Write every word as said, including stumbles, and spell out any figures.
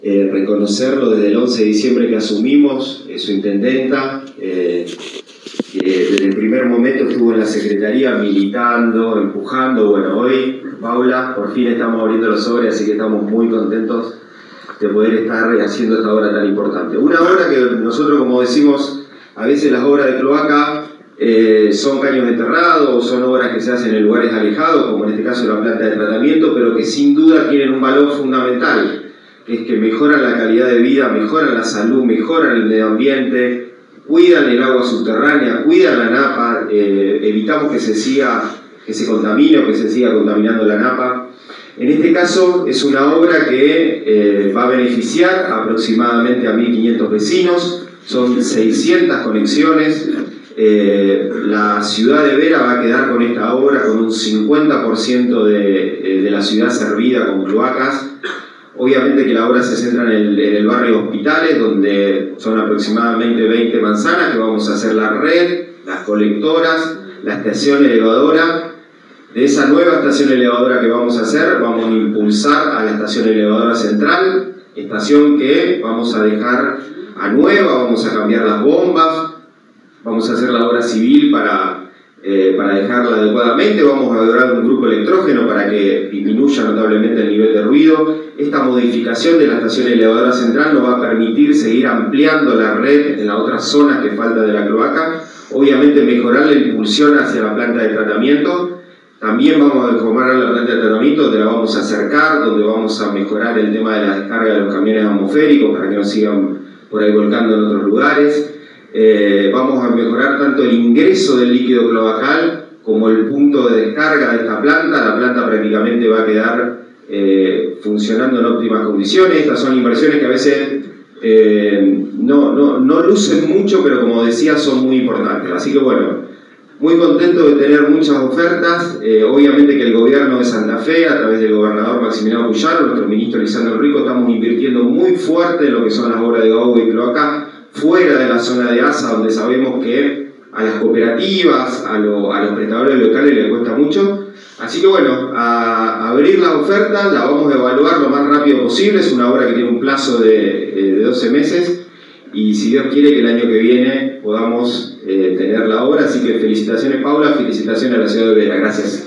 Eh, reconocerlo desde el once de diciembre que asumimos, eh, su intendenta, eh, que desde el primer momento estuvo en la Secretaría militando, empujando. Bueno, hoy, Paula, por fin estamos abriendo los sobres, así que estamos muy contentos de poder estar haciendo esta obra tan importante. Una obra que nosotros, como decimos, a veces las obras de cloaca eh, son caños enterrados, o son obras que se hacen en lugares alejados, como en este caso la planta de tratamiento, pero que sin duda tienen un valor fundamental, que es que mejoran la calidad de vida, mejoran la salud, mejoran el medio ambiente, cuidan el agua subterránea, cuidan la napa, eh, evitamos que se siga, que se contamine o que se siga contaminando la napa. En este caso es una obra que eh, va a beneficiar aproximadamente a mil quinientos vecinos, son seiscientas conexiones. Eh, la ciudad de Vera va a quedar con esta obra con un cincuenta por ciento de, eh, de la ciudad servida con cloacas. Obviamente que la obra se centra en el, en el barrio Hospitales, donde son aproximadamente veinte manzanas, que vamos a hacer la red, las colectoras, la estación elevadora. De esa nueva estación elevadora que vamos a hacer, vamos a impulsar a la estación elevadora central, estación que vamos a dejar a nueva, vamos a cambiar las bombas, vamos a hacer la obra civil para... Eh, para dejarla adecuadamente, vamos a lograr un grupo electrógeno para que disminuya notablemente el nivel de ruido. Esta modificación de la estación elevadora central nos va a permitir seguir ampliando la red en las otras zonas que falta de la cloaca, obviamente mejorar la impulsión hacia la planta de tratamiento. También vamos a mejorar la planta de tratamiento, donde la vamos a acercar, donde vamos a mejorar el tema de la descarga de los camiones atmosféricos para que no sigan por ahí volcando en otros lugares. Eh, vamos a mejorar tanto el ingreso del líquido cloacal como el punto de descarga de esta planta. La planta prácticamente va a quedar eh, funcionando en óptimas condiciones. Estas son inversiones que a veces eh, no, no, no lucen mucho, pero como decía, son muy importantes. Así que bueno, muy contento de tener muchas ofertas. Eh, obviamente que el gobierno de Santa Fe, a través del gobernador Maximiliano Puyaro, nuestro ministro Lisandro Rico, estamos invirtiendo muy fuerte en lo que son las obras de agua y cloaca, fuera de la zona de ASA, donde sabemos que a las cooperativas, a, lo, a los prestadores locales les cuesta mucho. Así que bueno, a, a abrir la oferta, la vamos a evaluar lo más rápido posible. Es una obra que tiene un plazo de, de doce meses y si Dios quiere que el año que viene podamos eh, tener la obra. Así que felicitaciones, Paula, felicitaciones a la ciudad de Vera. Gracias.